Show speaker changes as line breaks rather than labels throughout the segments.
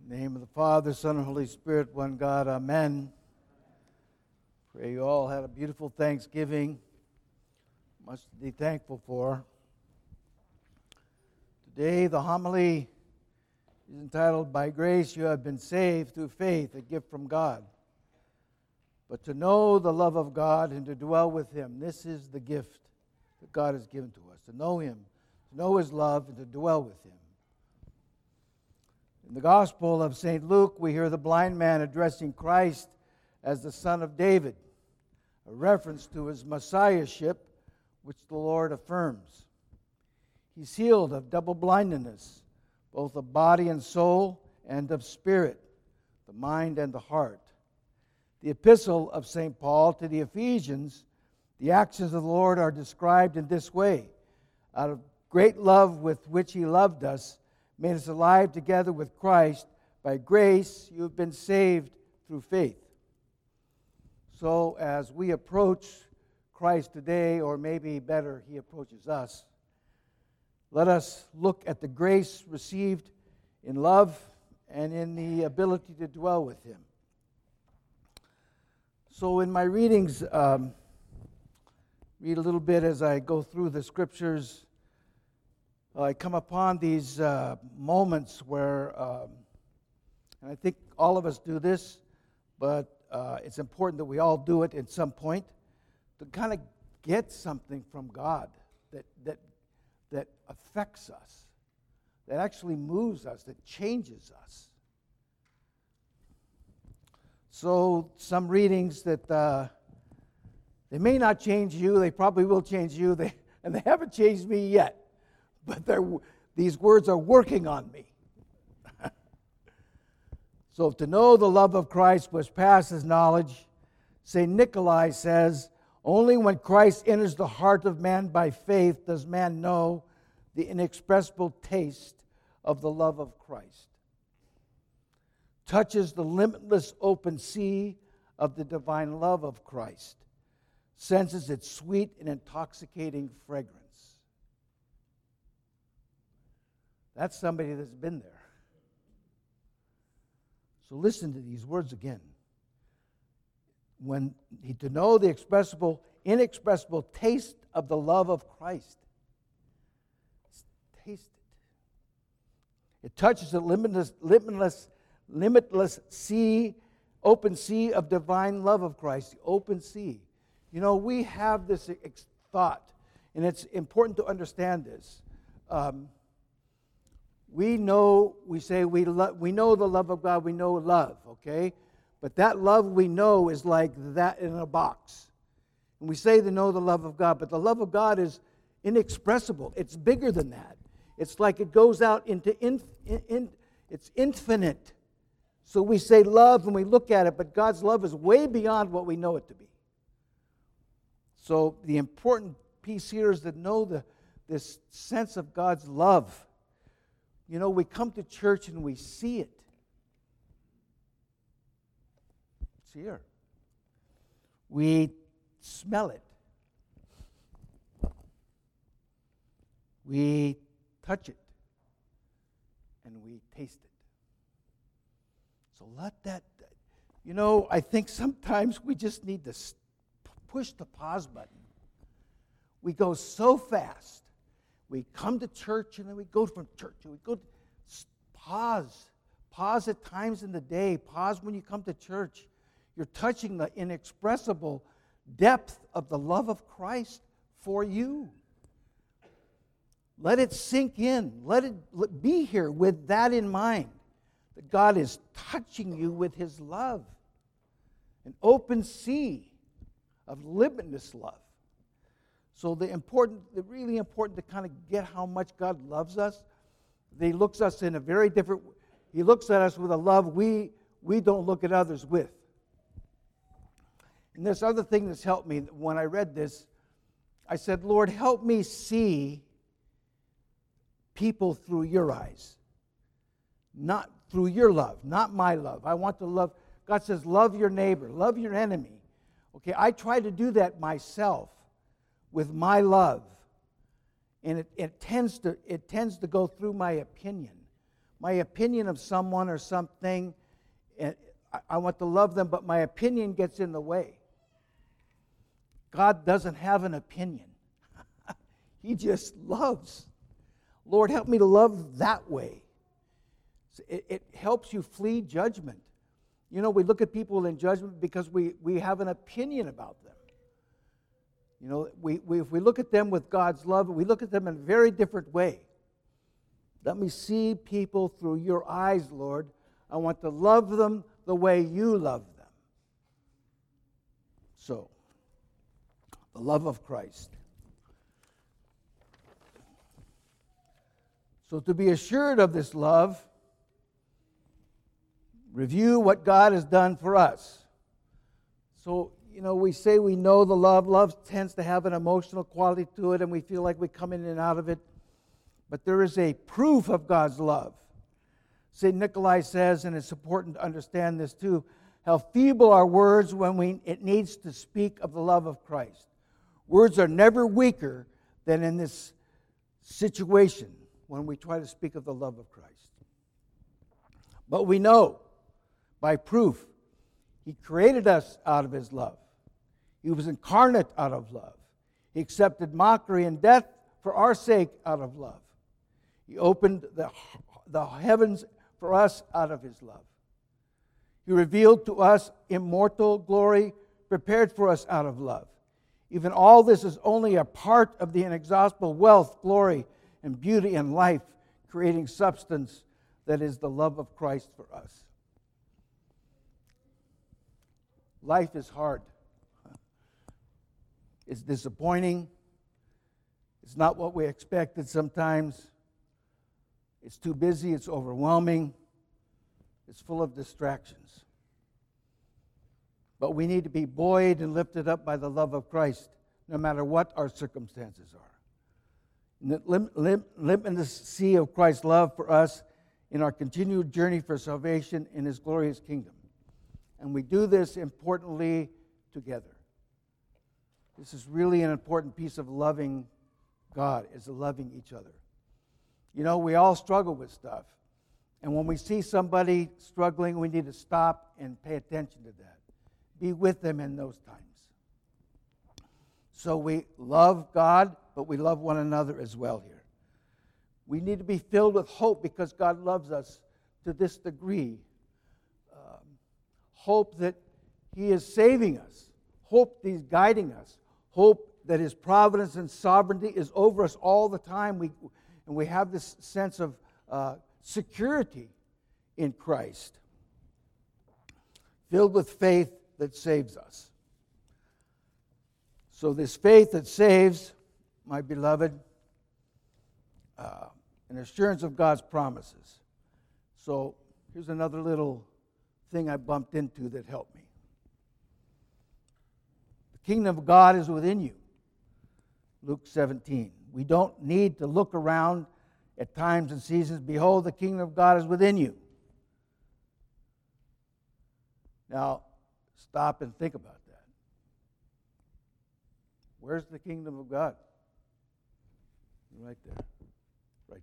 In the name of the Father, Son, and Holy Spirit, one God, amen. Pray you all had a beautiful Thanksgiving. Much to be thankful for. Today, the homily is entitled, By Grace You Have Been Saved Through Faith, a Gift from God. But to know the love of God and to dwell with Him, this is the gift that God has given to us. To know Him, to know His love, and to dwell with Him. In the Gospel of St. Luke, we hear the blind man addressing Christ as the Son of David, a reference to His Messiahship, which the Lord affirms. He's healed of double blindness, both of body and soul, and of spirit, the mind and the heart. The epistle of St. Paul to the Ephesians, the actions of the Lord are described in this way. Out of great love with which He loved us, made us alive together with Christ. By grace you have been saved through faith. So as we approach Christ today, or maybe better, He approaches us, let us look at the grace received in love and in the ability to dwell with Him. So in my readings, read a little bit as I go through the Scriptures. I come upon these moments where, and I think all of us do this, but it's important that we all do it at some point, to kind of get something from God that affects us, that actually moves us, that changes us. So some readings that they may not change you, they probably will change you, and they haven't changed me yet. But these words are working on me. So to know the love of Christ which passes knowledge, St. Nikolai says, only when Christ enters the heart of man by faith does man know the inexpressible taste of the love of Christ. Touches the limitless open sea of the divine love of Christ. Senses its sweet and intoxicating fragrance. That's somebody that's been there. So listen to these words again. To know the inexpressible taste of the love of Christ. Taste it. It touches the limitless sea, open sea of divine love of Christ. The open sea. You know, we have this thought, and it's important to understand this. We know the love of God, we know love, okay? But that love we know is like that in a box. And we say to know the love of God, but the love of God is inexpressible. It's bigger than that. It's like it goes out into, it's infinite. So we say love and we look at it, but God's love is way beyond what we know it to be. So the important piece here is to know this sense of God's love. You know, we come to church and we see it. It's here. We smell it. We touch it. And we taste it. So let that, you know, I think sometimes we just need to push the pause button. We go so fast. We come to church and then we go from church and we go pause. Pause at times in the day. Pause when you come to church. You're touching the inexpressible depth of the love of Christ for you. Let it sink in. Let it be here with that in mind. That God is touching you with His love. An open sea of limitless love. So really important to kind of get how much God loves us. He looks at us in a very different. He looks at us with a love we don't look at others with. And this other thing that's helped me when I read this, I said, Lord, help me see people through your eyes, not through your love, not my love. I want to love. God says, love your neighbor, love your enemy. Okay, I try to do that myself. With my love, and it tends to go through my opinion. my opinion of someone or something, and I want to love them, but my opinion gets in the way. God doesn't have an opinion. He just loves. Lord, help me to love that way. It helps you flee judgment. You know, we look at people in judgment because we have an opinion about them. You know, if we look at them with God's love, we look at them in a very different way. Let me see people through your eyes, Lord. I want to love them the way you love them. So, the love of Christ. So to be assured of this love, review what God has done for us. So, you know, we say we know the love. Love tends to have an emotional quality to it, and we feel like we come in and out of it. But there is a proof of God's love. St. Nikolai says, and it's important to understand this too, how feeble are words when it needs to speak of the love of Christ. Words are never weaker than in this situation when we try to speak of the love of Christ. But we know by proof He created us out of His love. He was incarnate out of love. He accepted mockery and death for our sake out of love. He opened the heavens for us out of His love. He revealed to us immortal glory prepared for us out of love. Even all this is only a part of the inexhaustible wealth, glory, and beauty and life, creating substance that is the love of Christ for us. Life is hard. It's disappointing. It's not what we expected sometimes. It's too busy. It's overwhelming. It's full of distractions. But we need to be buoyed and lifted up by the love of Christ, no matter what our circumstances are. In the limitless sea of Christ's love for us in our continued journey for salvation in His glorious kingdom. And we do this, importantly, together. This is really an important piece of loving God, is loving each other. You know, we all struggle with stuff. And when we see somebody struggling, we need to stop and pay attention to that. Be with them in those times. So we love God, but we love one another as well here. We need to be filled with hope because God loves us to this degree. Hope that He is saving us. Hope that He's guiding us. Hope that His providence and sovereignty is over us all the time. And we have this sense of security in Christ. Filled with faith that saves us. So this faith that saves, my beloved, an assurance of God's promises. So here's another little thing I bumped into that helped me. The kingdom of God is within you. Luke 17. We don't need to look around at times and seasons. Behold, the kingdom of God is within you. Now, stop and think about that. Where's the kingdom of God? Right there. Right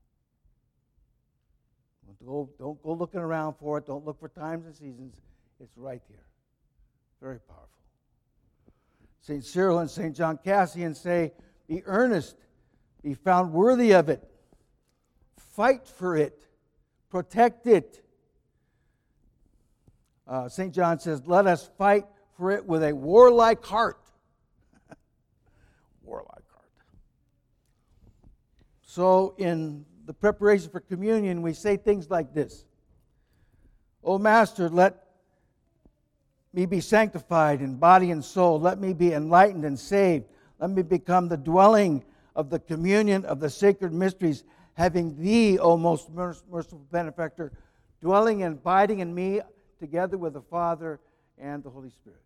there. Don't go looking around for it. Don't look for times and seasons. It's right here. Very powerful. St. Cyril and St. John Cassian say, be earnest, be found worthy of it. Fight for it. Protect it. St. John says, let us fight for it with a warlike heart. Warlike heart. So in the preparation for communion, we say things like this. O Master, let me be sanctified in body and soul. Let me be enlightened and saved. Let me become the dwelling of the communion of the sacred mysteries, having Thee, O most merciful benefactor, dwelling and abiding in me together with the Father and the Holy Spirit.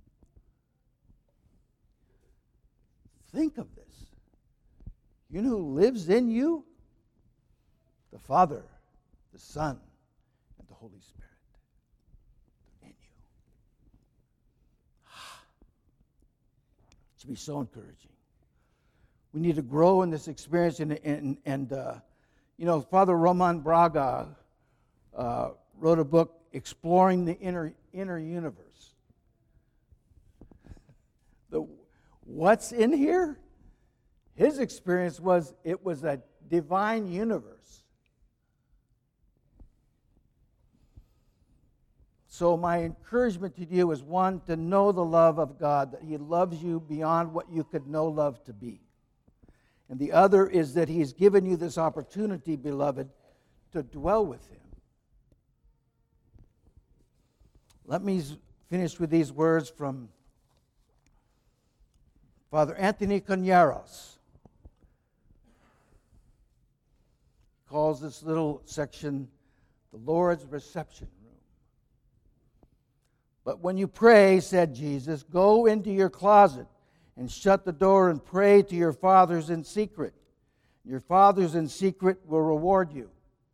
Think of this. You know who lives in you? The Father, the Son, and the Holy Spirit. In you. It should be so encouraging. We need to grow in this experience and You know, Father Roman Braga wrote a book, Exploring the Inner Universe. What's in here? His experience was it was a divine universe. So my encouragement to you is, one, to know the love of God, that He loves you beyond what you could know love to be. And the other is that He's given you this opportunity, beloved, to dwell with Him. Let me finish with these words from Father Anthony Cañaros. He calls this little section the Lord's reception room. But when you pray, said Jesus, go into your closet and shut the door and pray to your fathers in secret. Your fathers in secret will reward you.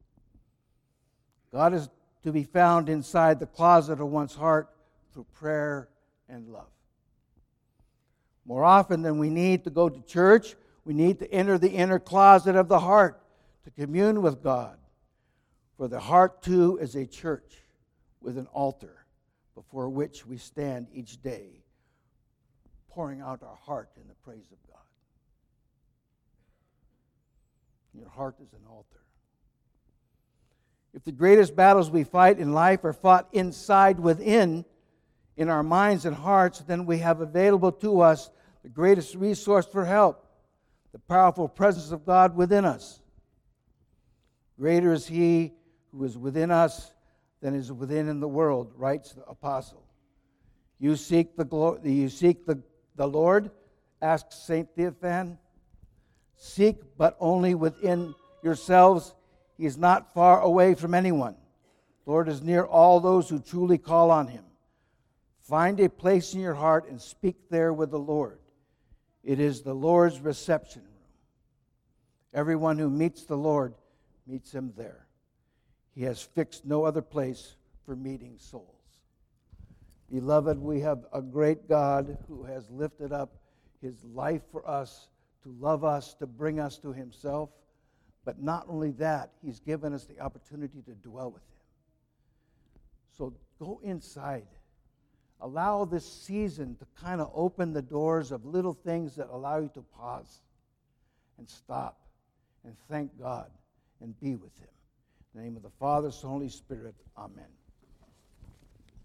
God is to be found inside the closet of one's heart through prayer and love. More often than we need to go to church, we need to enter the inner closet of the heart to commune with God. For the heart, too, is a church with an altar before which we stand each day, pouring out our heart in the praise of God. Your heart is an altar. If the greatest battles we fight in life are fought inside within, in our minds and hearts, then we have available to us the greatest resource for help, the powerful presence of God within us. Greater is He who is within us than is within in the world, writes the apostle. You seek the Lord, asks St. Theophan. Seek, but only within yourselves. He is not far away from anyone. The Lord is near all those who truly call on Him. Find a place in your heart and speak there with the Lord. It is the Lord's reception room. Everyone who meets the Lord meets Him there. He has fixed no other place for meeting souls. Beloved, we have a great God who has lifted up His life for us, to love us, to bring us to Himself. But not only that, He's given us the opportunity to dwell with Him. So go inside. Allow this season to kind of open the doors of little things that allow you to pause and stop and thank God and be with Him. In the name of the Father, Son, and Holy Spirit, amen.